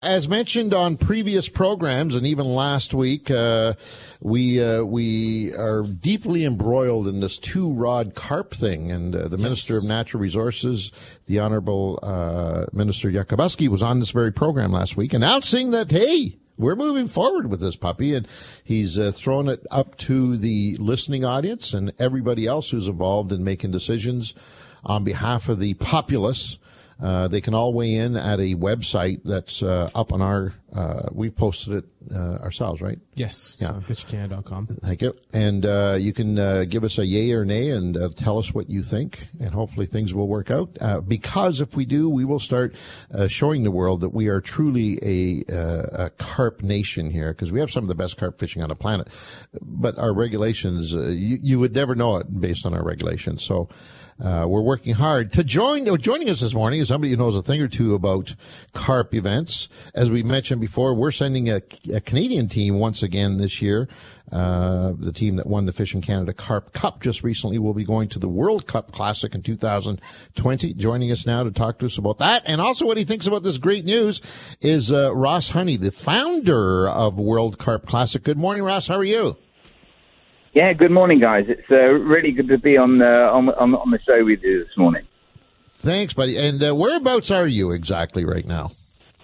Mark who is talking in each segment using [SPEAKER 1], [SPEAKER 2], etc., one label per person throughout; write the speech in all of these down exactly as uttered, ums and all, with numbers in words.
[SPEAKER 1] As mentioned on previous programs and even last week, uh, we uh, we are deeply embroiled in this two-rod carp thing. And uh, the yes. Minister of Natural Resources, the Honorable uh, Minister Yakabuski, was on this very program last week announcing that, hey, we're moving forward with this puppy. And he's uh, thrown it up to the listening audience and everybody else who's involved in making decisions on behalf of the populace. Uh, they can all weigh in at a website that's uh, up on our, uh, we posted it uh, ourselves, right?
[SPEAKER 2] Yes,
[SPEAKER 1] yeah.
[SPEAKER 2] on fish canada dot com.
[SPEAKER 1] Thank you. And uh, you can uh, give us a yay or nay and uh, tell us what you think, and hopefully things will work out. Uh, because if we do, we will start uh, showing the world that we are truly a, uh, a carp nation here, because we have some of the best carp fishing on the planet. But our regulations, uh, you, you would never know it based on our regulations. So Uh, we're working hard. To join, joining us this morning is somebody who knows a thing or two about carp events. As we mentioned before, we're sending a, a Canadian team once again this year. Uh, the team that won the Fishing Canada Carp Cup just recently will be going to the World Cup Classic in two thousand twenty. Joining us now to talk to us about that, and also what he thinks about this great news, is uh, Ross Honey, the founder of World Carp Classic. Good morning, Ross. How are you?
[SPEAKER 3] Yeah, good morning, guys. It's uh, really good to be on, uh, on on on the show with you this morning.
[SPEAKER 1] Thanks, buddy. And uh, whereabouts are you exactly right now?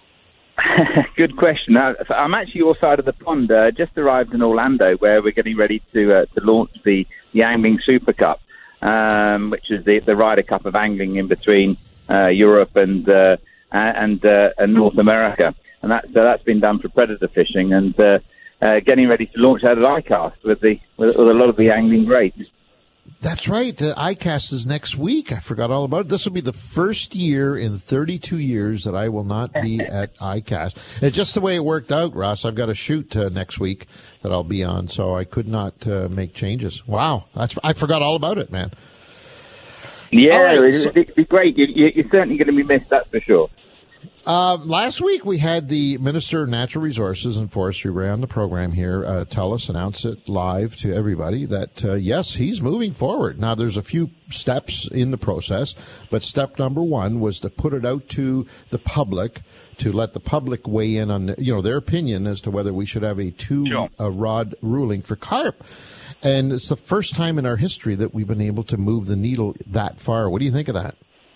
[SPEAKER 3] Good question. Now, I'm actually your side of the pond. Uh, just arrived in Orlando, where we're getting ready to uh, to launch the, the Angling Super Cup, um, which is the, the Ryder Cup of angling in between uh, Europe and uh, and uh, and North America, and that so that's been done for predator fishing and. Uh, Uh, getting ready to launch out at ICAST with the with, with a lot of the angling greats.
[SPEAKER 1] That's right. Uh, ICAST is next week. I forgot all about it. This will be the first year in thirty-two years that I will not be at ICAST. And just the way it worked out, Ross, I've got a shoot uh, next week that I'll be on, so I could not uh, make changes. Wow, that's I forgot all about it, man.
[SPEAKER 3] Yeah,
[SPEAKER 1] right,
[SPEAKER 3] it'd,
[SPEAKER 1] so,
[SPEAKER 3] it'd be great. You, you, you're certainly going to be missed, that's for sure.
[SPEAKER 1] Uh, last week we had the Minister of Natural Resources and Forestry Ray on the program here uh, tell us, announce it live to everybody that, uh, yes, he's moving forward. Now, there's a few steps in the process, but step number one was to put it out to the public, to let the public weigh in on, you know, their opinion as to whether we should have a two-rod uh, ruling for carp. And it's the first time in our history that we've been able to move the needle that far. What do you think of that?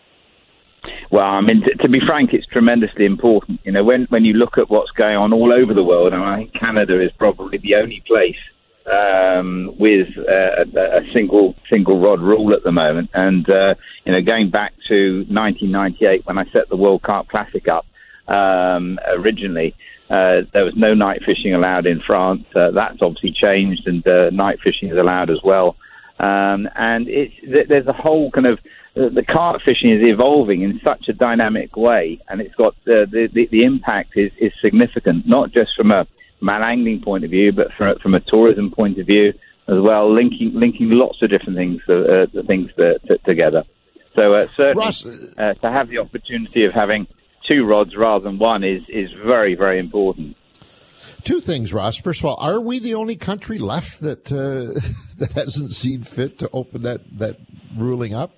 [SPEAKER 3] Well, I mean, to, to be frank, it's tremendously important. You know, when, when you look at what's going on all over the world, and I think Canada is probably the only place um, with uh, a, a single single rod rule at the moment. And, uh, you know, going back to nineteen ninety-eight when I set the World Carp Classic up um, originally, uh, there was no night fishing allowed in France. Uh, that's obviously changed, and uh, night fishing is allowed as well. Um, and it's, there's a whole kind of the carp fishing is evolving in such a dynamic way, and it's got uh, the, the the impact is, is significant, not just from a from an angling point of view, but from from a tourism point of view as well, linking linking lots of different things uh, things to, to, together. So uh, certainly
[SPEAKER 1] Ross,
[SPEAKER 3] uh, to have the opportunity of having two rods rather than one is is very very important.
[SPEAKER 1] Two things, Ross. First of all, are we the only country left that uh, that hasn't seen fit to open that that ruling up?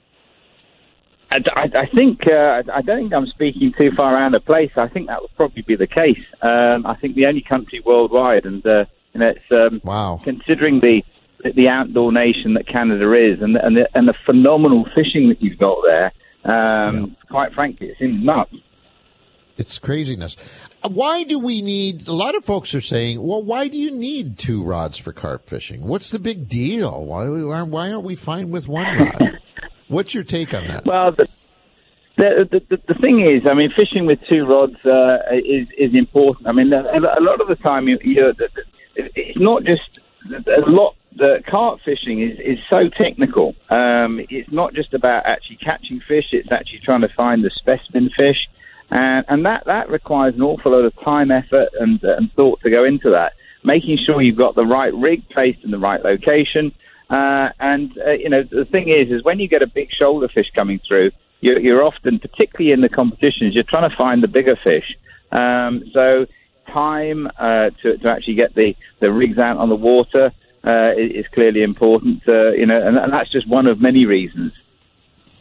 [SPEAKER 3] I, I think uh, I don't think I'm speaking too far around the place. I think that would probably be the case. Um, I think the only country worldwide, and uh, you know, it's um,
[SPEAKER 1] wow.
[SPEAKER 3] Considering the the outdoor nation that Canada is, and and the, and the phenomenal fishing that you've got there. Um, yeah. Quite frankly, it seems nuts.
[SPEAKER 1] It's craziness. Why do we need? A lot of folks are saying, "Well, why do you need two rods for carp fishing? What's the big deal? Why why aren't we fine with one rod?" What's your take on that?
[SPEAKER 3] Well, the, the the the thing is, I mean, fishing with two rods uh, is is important. I mean, a, a lot of the time, you, you it's not just a lot. The carp fishing is is so technical. Um, it's not just about actually catching fish. It's actually trying to find the specimen fish, and and that that requires an awful lot of time, effort, and and thought to go into that. Making sure you've got the right rig placed in the right location. Uh, and, uh, you know, the thing is, is when you get a big shoulder fish coming through, you're, you're often, particularly in the competitions, you're trying to find the bigger fish. Um, so time uh, to, to actually get the, the rigs out on the water uh, is, is clearly important, uh, you know, and, and that's just one of many reasons.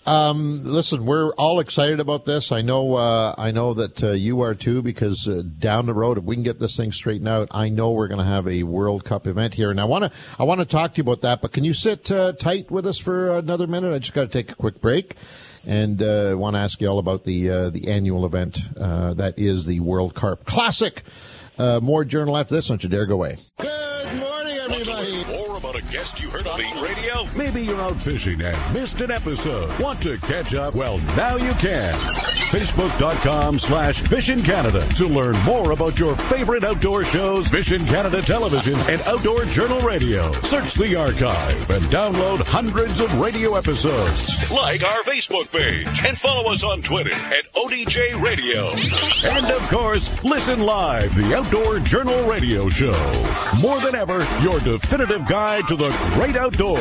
[SPEAKER 1] Um, listen, we're all excited about this. I know, uh, I know that uh, you are too, because uh, down the road, if we can get this thing straightened out, I know we're going to have a World Cup event here. And I want to, I want to talk to you about that. But can you sit uh, tight with us for another minute? I just got to take a quick break, and uh, I want to ask you all about the uh, the annual event uh, that is the World Carp Classic. Uh, more journal after this. Don't you dare go away. Good morning, everybody.
[SPEAKER 2] More about a guest you heard on Beat Radio? Maybe you're out fishing and missed an episode. Want to catch up? Well, now you can. Facebook.com slash Fishin' Canada to learn more about your favorite outdoor shows, Fishin' Canada Television, and Outdoor Journal Radio. Search the archive and download hundreds of radio episodes. Like our Facebook page and follow us on Twitter at O D J Radio. And, of course, listen live, the Outdoor Journal Radio Show. More than ever, your definitive guide to the great outdoors.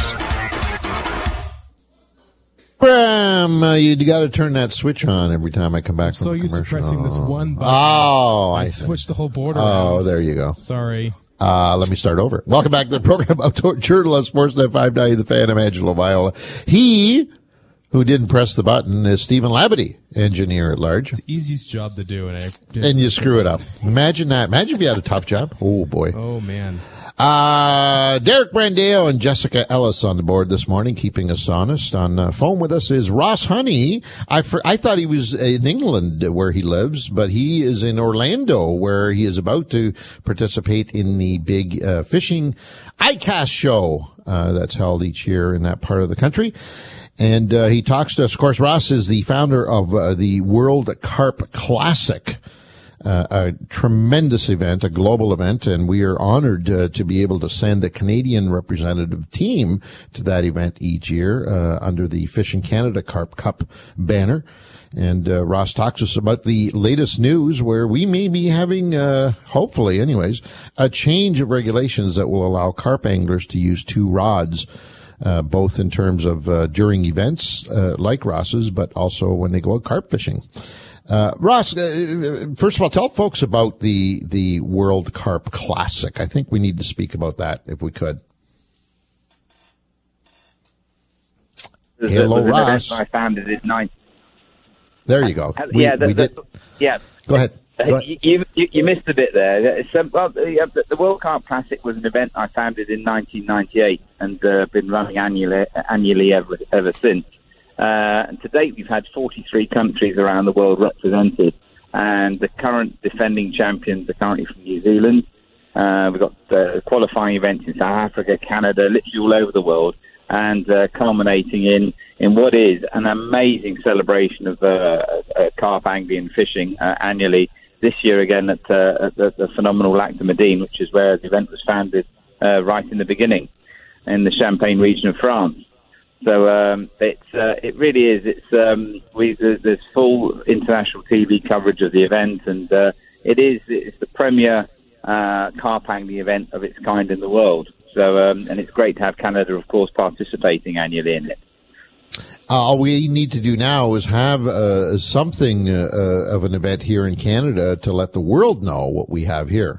[SPEAKER 1] Graham, uh, you got to turn that switch on every time I come back from
[SPEAKER 4] so
[SPEAKER 1] a commercial.
[SPEAKER 4] So used to pressing
[SPEAKER 1] oh.
[SPEAKER 4] this one button.
[SPEAKER 1] Oh,
[SPEAKER 4] I,
[SPEAKER 1] I
[SPEAKER 4] switched the whole board around.
[SPEAKER 1] Oh, there you go.
[SPEAKER 4] Sorry.
[SPEAKER 1] Uh, let me start over. Welcome back to the program, Outdoor Journal on Sportsnet five ninety, The Fan. I'm Angelo Viola. He who didn't press the button is Stephen Labadie, engineer at large.
[SPEAKER 4] It's the easiest job to do, and I did.
[SPEAKER 1] And you screw it up. Imagine that. Imagine if you had a tough job. Oh, boy.
[SPEAKER 4] Oh, man.
[SPEAKER 1] Uh, Derek Brandeo and Jessica Ellis on the board this morning, keeping us honest. On uh, phone with us is Ross Honey. I, for, I thought he was in England where he lives, but he is in Orlando where he is about to participate in the big uh, fishing I CAST show uh, that's held each year in that part of the country. And uh, he talks to us. Of course, Ross is the founder of uh, the World Carp Classic. Uh, a tremendous event, a global event, and we are honored uh, to be able to send a Canadian representative team to that event each year uh, under the Fishin' Canada Carp Cup banner. And uh, Ross talks to us about the latest news where we may be having, uh, hopefully anyways, a change of regulations that will allow carp anglers to use two rods, uh, both in terms of uh, during events uh, like Ross's, but also when they go out carp fishing. Uh, Ross, uh, first of all, tell folks about the, the World Carp Classic. I think we need to speak about that if we could.
[SPEAKER 3] There's
[SPEAKER 1] Hello,
[SPEAKER 3] a,
[SPEAKER 1] Ross.
[SPEAKER 3] I founded in nine.
[SPEAKER 1] There you go.
[SPEAKER 3] Uh,
[SPEAKER 1] We,
[SPEAKER 3] yeah, the,
[SPEAKER 1] we
[SPEAKER 3] the,
[SPEAKER 1] did.
[SPEAKER 3] yeah.
[SPEAKER 1] Go ahead. Go ahead.
[SPEAKER 3] You, you, you missed a bit there. So, well, the, the World Carp Classic was an event I founded in nineteen ninety-eight and uh, been running annually, annually ever, ever since. Uh, and to date, we've had forty-three countries around the world represented, and the current defending champions are currently from New Zealand. Uh, we've got uh, qualifying events in South Africa, Canada, literally all over the world, and uh, culminating in, in what is an amazing celebration of uh, uh, carp angling and fishing uh, annually. This year again at, uh, at the, the phenomenal Lac de Medine, which is where the event was founded uh, right in the beginning, in the Champagne region of France. So um, it's uh, it really is. It's um, we there's full international T V coverage of the event, and uh, it is it's the premier uh, carp angling event of its kind in the world. So um, and it's great to have Canada, of course, participating annually in it.
[SPEAKER 1] Uh, all we need to do now is have uh, something uh, uh, of an event here in Canada to let the world know what we have here.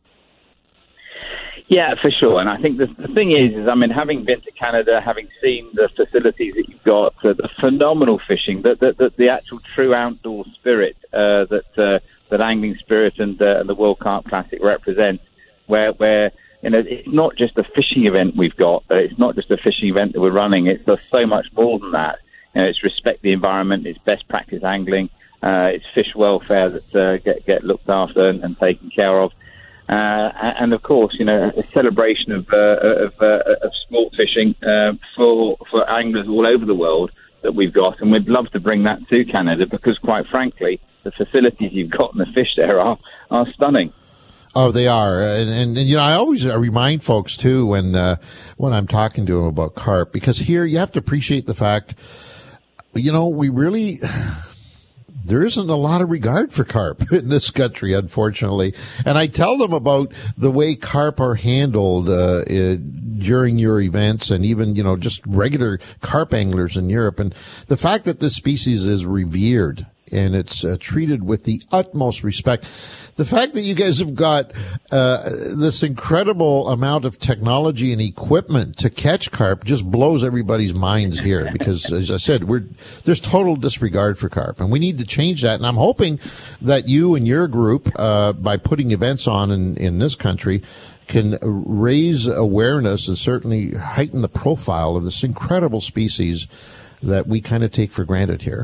[SPEAKER 3] Yeah, for sure. And I think the, the thing is, is, I mean, having been to Canada, having seen the facilities that you've got, uh, the phenomenal fishing, the, the, the, the actual true outdoor spirit uh, that uh, that Angling Spirit and, uh, and the World Carp Classic represent, where, where you know, it's not just a fishing event we've got. Uh, it's not just a fishing event that we're running. It's there's so much more than that. You know, it's respect the environment. It's best practice angling. Uh, it's fish welfare that uh, get get looked after and, and taken care of. Uh, and of course, you know, a celebration of uh, of, uh, of sport fishing uh, for for anglers all over the world that we've got, and we'd love to bring that to Canada because, quite frankly, the facilities you've got and the fish there are are stunning.
[SPEAKER 1] Oh, they are, and, and, and you know, I always remind folks too when uh, when I'm talking to them about carp, because here you have to appreciate the fact, you know, we really. There isn't a lot of regard for carp in this country, unfortunately. And I tell them about the way carp are handled uh, uh, during your events and even, you know, just regular carp anglers in Europe. And the fact that this species is revered and it's uh, treated with the utmost respect. The fact that you guys have got uh, this incredible amount of technology and equipment to catch carp just blows everybody's minds here, because, as I said, we're there's total disregard for carp, and we need to change that. And I'm hoping that you and your group, uh, by putting events on in, in this country, can raise awareness and certainly heighten the profile of this incredible species that we kind of take for granted here.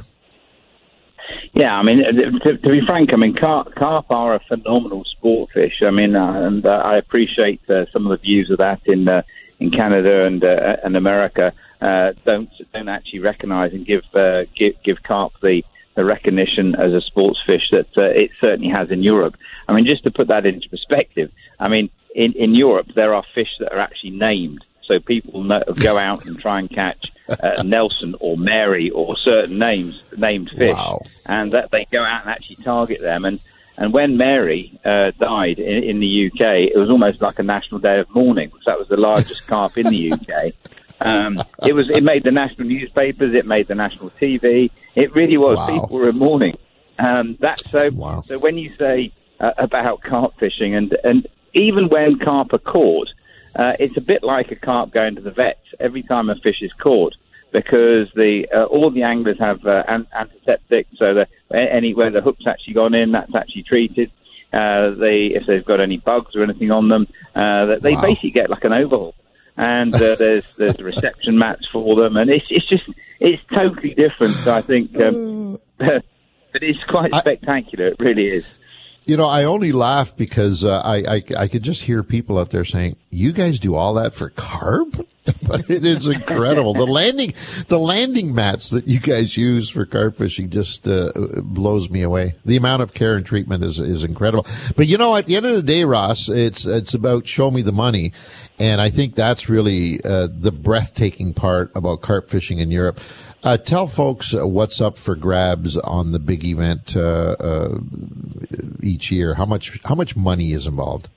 [SPEAKER 3] Yeah, I mean, to, to be frank, I mean, carp, carp are a phenomenal sport fish. I mean, uh, and uh, I appreciate uh, some of the views of that in uh, in Canada and uh, and America uh, don't don't actually recognise and give uh, give give carp the the recognition as a sports fish that uh, it certainly has in Europe. I mean, just to put that into perspective, I mean, in in Europe there are fish that are actually named. So people know, go out and try and catch uh, Nelson or Mary or certain names, named fish,
[SPEAKER 1] wow.
[SPEAKER 3] and that they go out and actually target them. And, and when Mary uh, died in, in the U K, it was almost like a national day of mourning, because that was the largest carp in the U K. Um, it was. It made the national newspapers. It made the national T V. It really was.
[SPEAKER 1] Wow.
[SPEAKER 3] People were in mourning. Um, that's so.
[SPEAKER 1] Wow.
[SPEAKER 3] So when you say uh, about carp fishing, and and even when carp are caught, Uh, it's a bit like a carp going to the vet every time a fish is caught, because the uh, all the anglers have uh, an- antiseptic, so that any where the hook's actually gone in, that's actually treated. Uh, they if they've got any bugs or anything on them, uh, that they
[SPEAKER 1] wow.
[SPEAKER 3] basically get like an overhaul. And uh, there's there's reception mats for them, and it's it's just it's totally different. So I think, um, but it's quite
[SPEAKER 1] I-
[SPEAKER 3] spectacular. It really is.
[SPEAKER 1] You know, I only laugh because uh, I, I I could just hear people out there saying, "You guys do all that for carp?" But it is incredible. the landing the landing mats that you guys use for carp fishing just uh, blows me away. The amount of care and treatment is is incredible. But you know, at the end of the day, Ross, it's it's about show me the money, and I think that's really uh, the breathtaking part about carp fishing in Europe. Uh, tell folks uh, what's up for grabs on the big event uh, uh, each year. How much how much money is involved?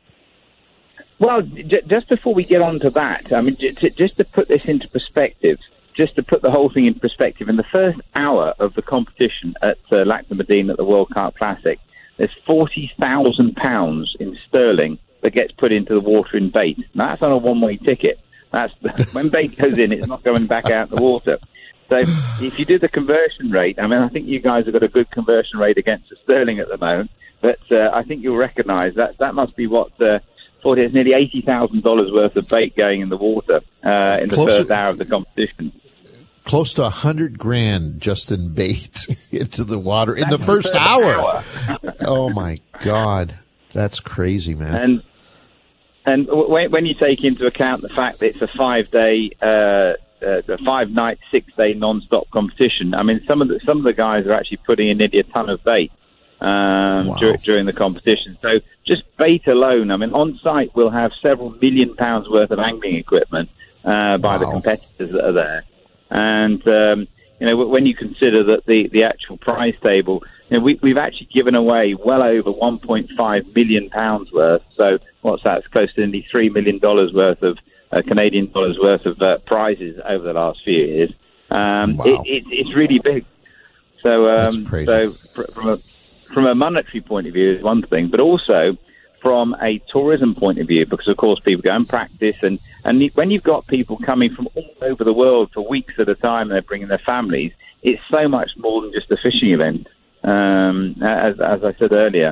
[SPEAKER 3] Well, j- just before we get on to that, I mean, j- j- just to put this into perspective, just to put the whole thing in perspective, in the first hour of the competition at uh, Lac de Medina at the World Carp Classic, there's forty thousand pounds in sterling that gets put into the water in bait. Now, that's on a one-way ticket. That's when bait goes in, it's not going back out the water. So if you do the conversion rate, I mean, I think you guys have got a good conversion rate against the sterling at the moment, but uh, I think you'll recognise that that must be what uh, forty, it's nearly eighty thousand dollars worth of bait going in the water uh, in the
[SPEAKER 1] Close
[SPEAKER 3] first
[SPEAKER 1] to,
[SPEAKER 3] hour of the competition.
[SPEAKER 1] Close to a hundred grand just in bait into the water in the first hour. hour. Oh my God, that's crazy, man.
[SPEAKER 3] And and when, when you take into account the fact that it's a five-day. Uh, Uh, a five-night, six-day non-stop competition. I mean, some of the some of the guys are actually putting in nearly a ton of bait um,
[SPEAKER 1] wow.
[SPEAKER 3] dur- during the competition. So just bait alone. I mean, on site we'll have several million pounds worth of angling equipment uh, by
[SPEAKER 1] wow.
[SPEAKER 3] the competitors that are there. And um, you know, when you consider that the, the actual prize table, you know, we, we've actually given away well over one point five million pounds worth. So what's that? It's close to nearly three million dollars worth of Uh, Canadian dollars worth of uh, prizes over the last few years. Um,
[SPEAKER 1] wow.
[SPEAKER 3] it, it, it's really big. So, um, so fr- from a from a monetary point of view is one thing, but also from a tourism point of view, because of course people go and practice, and and when you've got people coming from all over the world for weeks at a time, and they're bringing their families, it's so much more than just a fishing event. Um, as as I said earlier.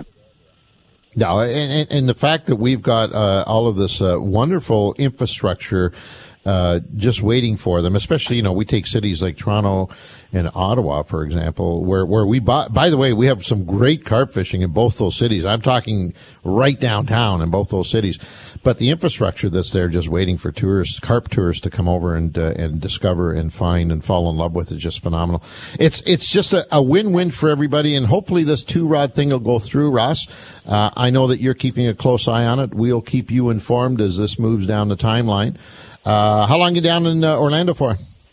[SPEAKER 1] No, and, and the fact that we've got uh, all of this uh, wonderful infrastructure uh, just waiting for them, especially, you know, we take cities like Toronto and Ottawa, for example, where, where we buy, by the way, we have some great carp fishing in both those cities. I'm talking right downtown in both those cities. But the infrastructure that's there just waiting for tourists, carp tourists to come over and, uh, and discover and find and fall in love with is just phenomenal. It's, it's just a, a win-win for everybody. And hopefully this two-rod thing will go through, Ross. Uh, I know that you're keeping a close eye on it. We'll keep you informed as this moves down the timeline. Uh, how long are you down in uh, Orlando for?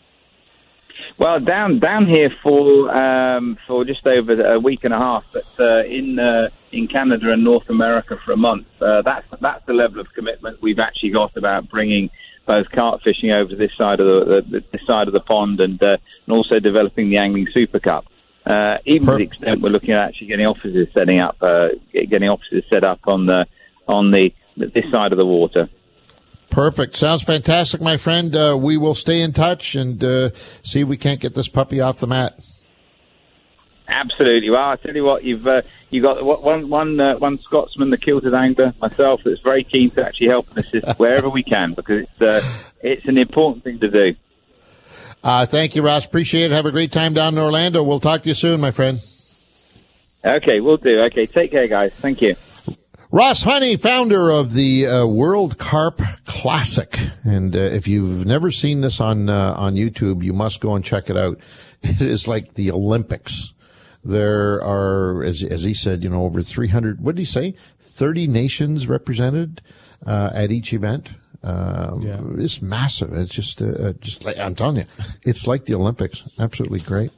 [SPEAKER 3] Well, down down here for um, for just over a week and a half, but uh, in uh, in Canada and North America for a month. Uh, that's that's the level of commitment we've actually got about bringing both carp fishing over to this side of the, the this side of the pond, and uh, and also developing the Angling Super Cup. Uh, even
[SPEAKER 1] Per-
[SPEAKER 3] to the extent we're looking at actually getting offices setting up, uh, getting offices set up on the on the this side of the water.
[SPEAKER 1] Perfect. Sounds fantastic, my friend. Uh, we will stay in touch and uh, see if we can't get this puppy off the mat.
[SPEAKER 3] Absolutely. Well, I tell you what, you've uh, you got one one uh, one Scotsman, the kilted angler, myself, that's very keen to actually help and assist wherever we can, because it's uh, it's an important thing to do.
[SPEAKER 1] Uh, thank you, Ross. Appreciate it. Have a great time down in Orlando. We'll talk to you soon, my friend.
[SPEAKER 3] Okay, we'll do. Okay, take care, guys. Thank you.
[SPEAKER 1] Ross Honey, founder of the uh, World Carp Classic. And uh, if you've never seen this on uh, on YouTube, you must go and check it out. It is like the Olympics. There are, as, as he said, you know, over three hundred, what did he say? thirty nations represented uh, at each event. Um,
[SPEAKER 4] yeah.
[SPEAKER 1] It's massive. It's just, uh, just like, I'm telling you, it's like the Olympics. Absolutely great.